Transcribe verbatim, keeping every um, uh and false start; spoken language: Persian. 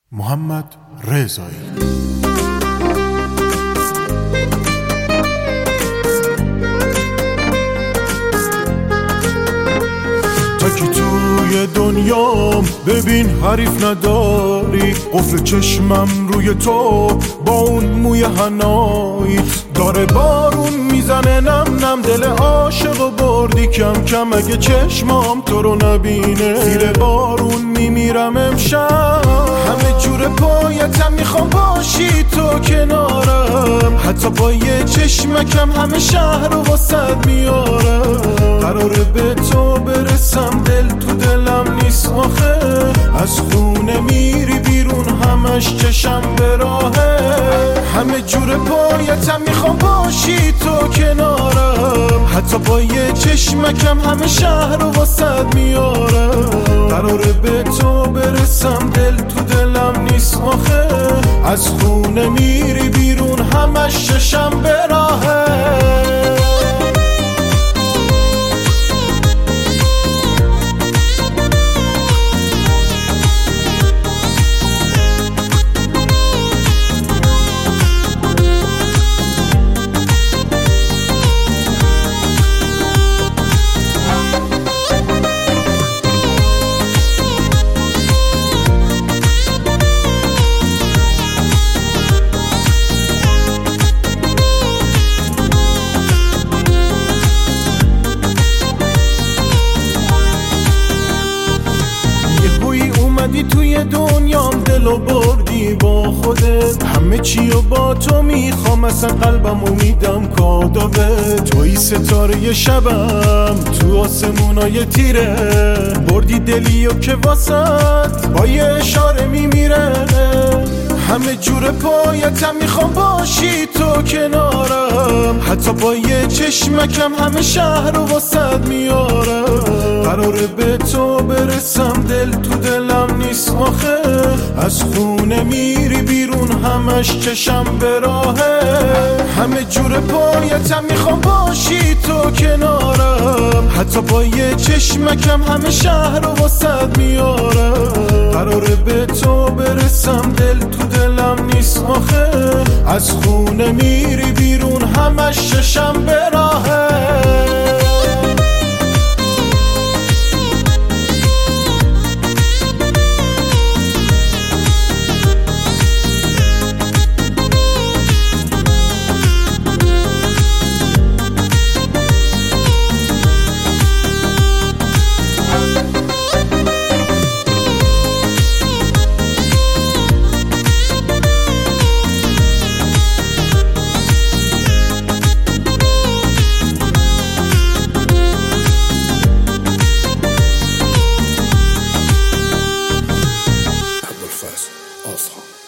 محمد رضایی. تکی توی دنیام ببین حریف نداری، قفل چشمم روی تو با اون موی حنایی، داره بارون میزنه نم نم، دل عاشق بردی کم کم، اگه چشمام تو رو نبینه زیر بارون میمیرم امشب. همه جور پایتم میخوام باشی تو کنارم، حتی با یه چشمکم همه شهر رو واسد میارم. قراره به تو برسم، دل تو دلم نیست آخه، از خونه میری بیرون همش چشم به راهه. همه جور پایتم میخوام باشی تو کنارم، حتی با یه چشمکم همه شهر رو واسد میارم. قراره به تو برسم، دل تو دلم نیست آخه، از خونه میری بیرون همش چشم به راهه. توی دنیام دلو بردی با خودت، همه چی رو با تو میخوام، اصلا قلبمو میدم کادوه. توی ستاره شبم تو آسمونای تیره، بردی دلیو که واسط با یه اشاره میمیره. همه جور پایتم میخوام باشی تو کنارم، حتی با یه چشمکم همه شهر رو واسد میارم. قراره به تو برسم، دل تو دلم نیست آخه، از خونه میری بیرون همش چشم به راهه. همه جور پایتم میخوام باشی تو کنارم، حتی با یه چشمکم همه شهر رو واسد میارم. قراره به تو برسم، دل تو دلم نیست آخه، از خونه میری بیرون همش چشم به راهه. Awesome.